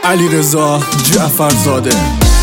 علیرضا جعفرزاده.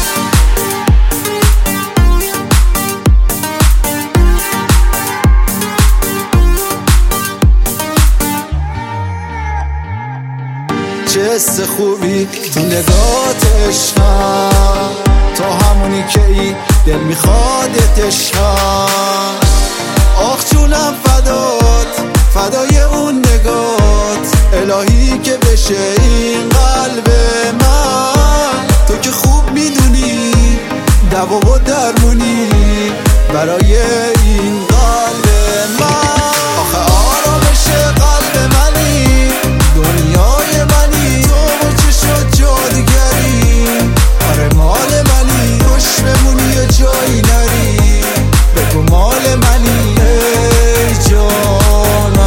چه حس خوبی تو نگات عشقم، تو همونی که ای دل میخوادت عشقم. آخ جونم فدات، فدای اون نگات، الهی که بشه این قلب من. تو که خوب میدونی دوا و درمونی برای این قلب من. آخه آرامش قلب منی، دنیای منی، تو چشات جادوگری. آره مال منی، خوش بمونی یه جایی نری، بگو مال منی ای جانم.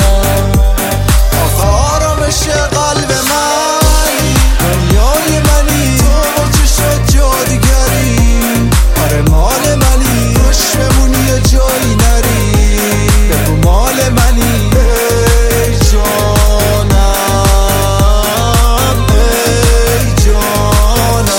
آخه آرامش قلب منی، دنیای منی، تو چشات جادوگری. آره مال منی، خوش بمونی یه جایی نری، بگو مال منی ای جانم ای جانم.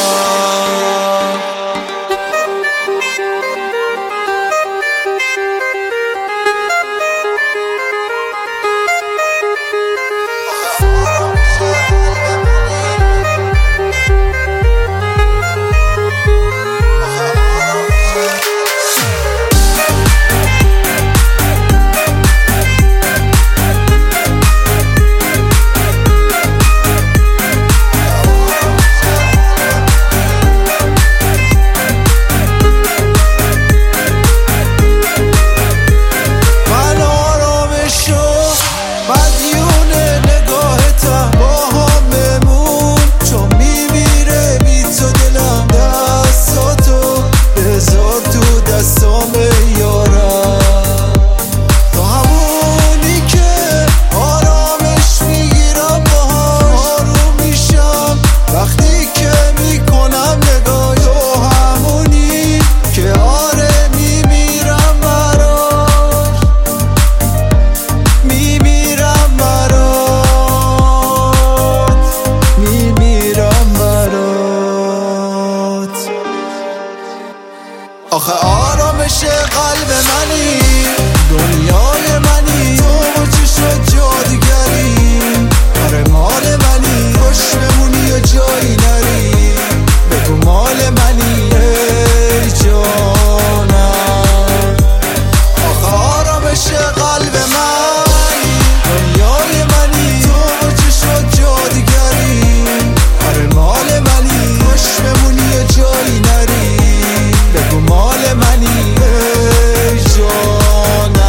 آخه آرامش قلب منی، دنیای منی، تو چشات جادوگری. آره مال منی، خوش بمونی یه جایی نری، بگو مال منی ای جانم. آخه آرامش قلب منی، دنیای منی، تو چشات جادوگری. آره مال منی، خوش بمونی یه جایی نری، بگو مال منی ای جانم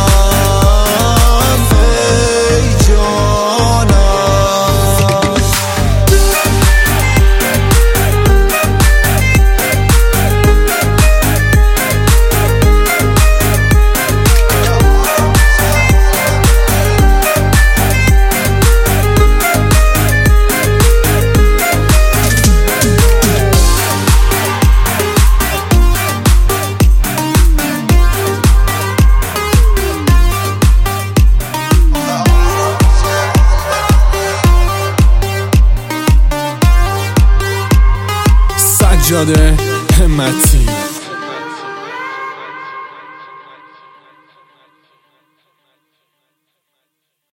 ای جانم. سجاده همتی.